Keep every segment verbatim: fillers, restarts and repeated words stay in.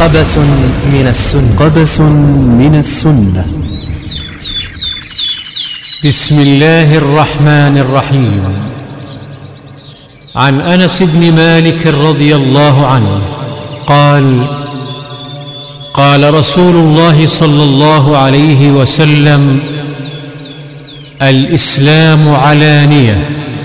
قبس من السنة. قبس من السنة. بسم الله الرحمن الرحيم. عن أنس بن مالك رضي الله عنه قال: قال رسول الله صلى الله عليه وسلم: الإسلام علانية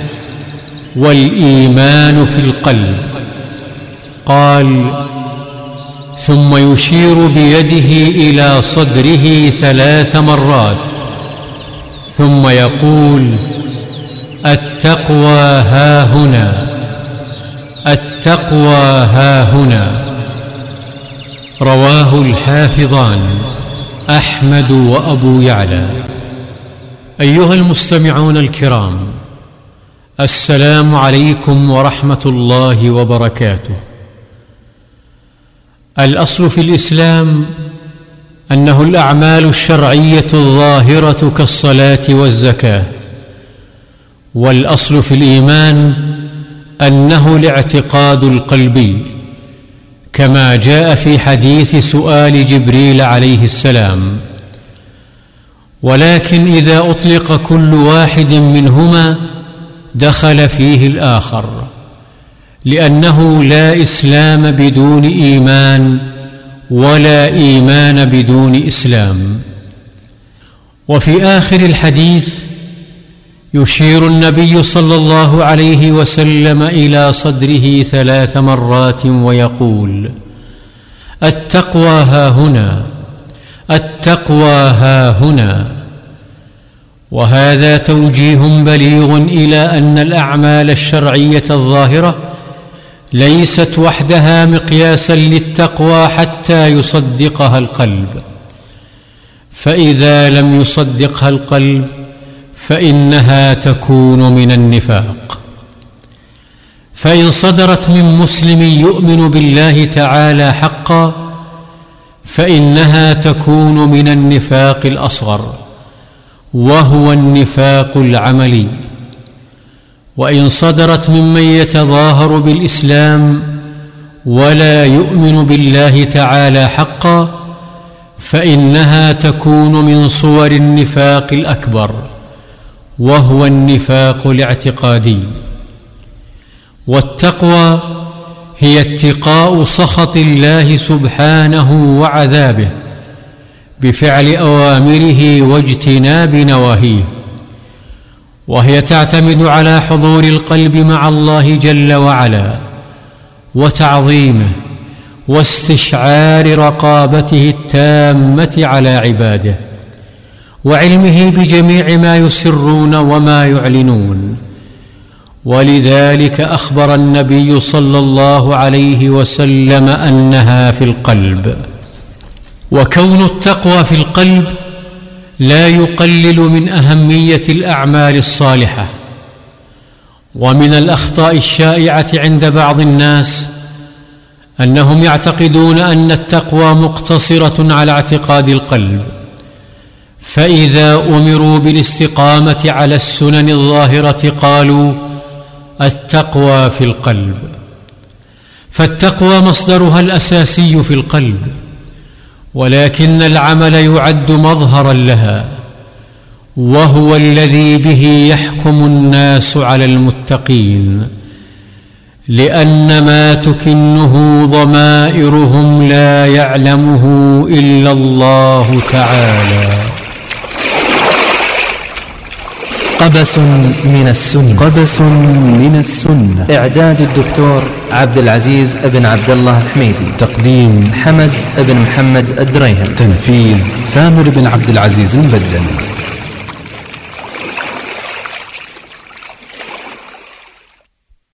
والإيمان في القلب. قال: ثم يشير بيده إلى صدره ثلاث مرات ثم يقول: التقوى هاهنا، التقوى هاهنا. رواه الحافظان أحمد وأبو يعلى. أيها المستمعون الكرام، السلام عليكم ورحمة الله وبركاته. الأصل في الإسلام أنه الأعمال الشرعية الظاهرة كالصلاة والزكاة، والأصل في الإيمان أنه الاعتقاد القلبي، كما جاء في حديث سؤال جبريل عليه السلام. ولكن إذا أطلق كل واحد منهما دخل فيه الآخر، لأنه لا إسلام بدون إيمان ولا إيمان بدون إسلام. وفي آخر الحديث يشير النبي صلى الله عليه وسلم إلى صدره ثلاث مرات ويقول: التقوى هاهنا، التقوى هاهنا. وهذا توجيه بليغ إلى أن الأعمال الشرعية الظاهرة ليست وحدها مقياسا للتقوى حتى يصدقها القلب، فإذا لم يصدقها القلب فإنها تكون من النفاق. فإن صدرت من مسلم يؤمن بالله تعالى حقا فإنها تكون من النفاق الأصغر، وهو النفاق العملي. وإن صدرت ممن يتظاهر بالإسلام ولا يؤمن بالله تعالى حقا فإنها تكون من صور النفاق الأكبر، وهو النفاق الاعتقادي. والتقوى هي اتقاء سخط الله سبحانه وعذابه بفعل أوامره واجتناب نواهيه، وهي تعتمد على حضور القلب مع الله جل وعلا وتعظيمه واستشعار رقابته التامة على عباده، وعلمه بجميع ما يسرون وما يعلنون. ولذلك أخبر النبي صلى الله عليه وسلم أنها في القلب. وكون التقوى في القلب لا يقلل من أهمية الأعمال الصالحة. ومن الأخطاء الشائعة عند بعض الناس أنهم يعتقدون أن التقوى مقتصرة على اعتقاد القلب، فإذا أمروا بالاستقامة على السنن الظاهرة قالوا: التقوى في القلب. فالتقوى مصدرها الأساسي في القلب، ولكن العمل يعد مظهرا لها، وهو الذي به يحكم الناس على المتقين، لأن ما تكنه ضمائرهم لا يعلمه إلا الله تعالى. قبس من السنة. قبس من السنة. إعداد الدكتور عبد العزيز بن عبد الله الحميدي. تقديم حمد بن محمد الدريهم. تنفيذ ثامر بن عبد العزيز البدل.